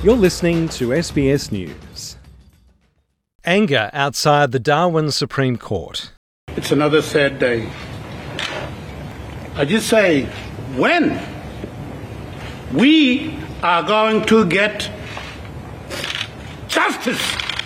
You're listening to SBS News. Anger outside the Darwin Supreme Court. It's another sad day. I just say, when we are going to get justice?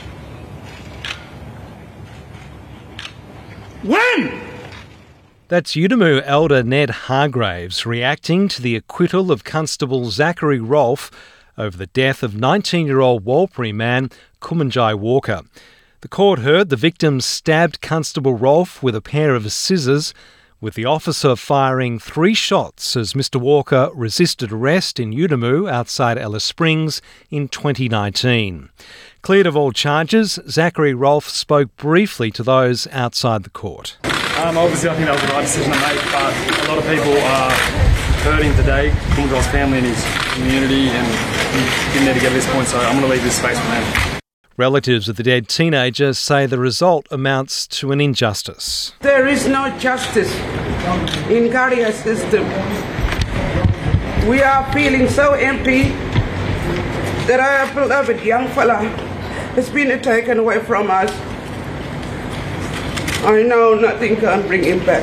When? That's Yudamu elder Ned Hargraves reacting to the acquittal of Constable Zachary Rolfe over the death of 19-year-old Warlpiri man Kumanjai Walker. The court heard the victim stabbed Constable Rolfe with a pair of scissors, with the officer firing 3 shots as Mr Walker resisted arrest in Yudamu outside Alice Springs in 2019. Cleared of all charges, Zachary Rolfe spoke briefly to those outside the court. Obviously, I think that was the right decision to make, but a lot of people are hurting today. Kumanjai's family and his community, and he didn't need to get to this point, so I'm going to leave this space for them. Relatives of the dead teenager say the result amounts to an injustice. There is no justice in Garia system. We are feeling so empty that our beloved young fella has been taken away from us. I know nothing can bring him back.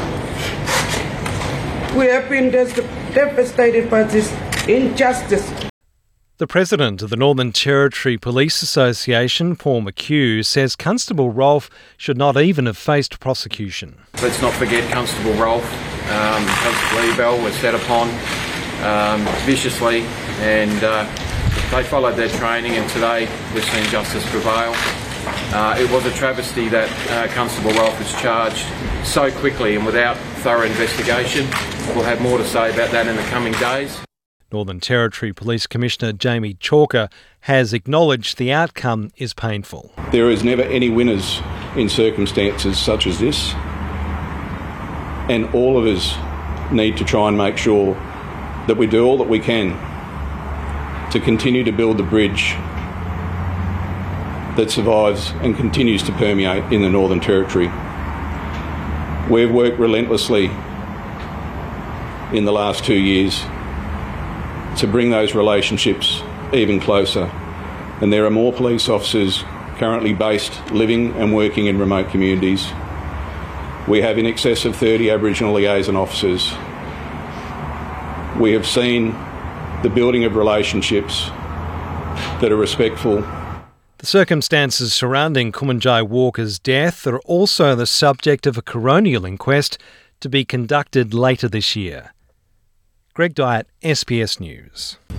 We have been devastated by this injustice. The president of the Northern Territory Police Association, Paul McHugh, says Constable Rolfe should not even have faced prosecution. Let's not forget Constable Rolfe. Constable Ebel was set upon viciously, and they followed their training, and today we've seen justice prevail. It was a travesty that Constable Rolfe was charged so quickly and without thorough investigation. We'll have more to say about that in the coming days. Northern Territory Police Commissioner Jamie Chalker has acknowledged the outcome is painful. There is never any winners in circumstances such as this, and all of us need to try and make sure that we do all that we can to continue to build the bridge that survives and continues to permeate in the Northern Territory. We've worked relentlessly in the last 2 years to bring those relationships even closer, and there are more police officers currently based, living and working in remote communities. We have in excess of 30 Aboriginal liaison officers. We have seen the building of relationships that are respectful. The circumstances surrounding Kumanjai Walker's death are also the subject of a coronial inquest to be conducted later this year. Greg Dyett, SBS News.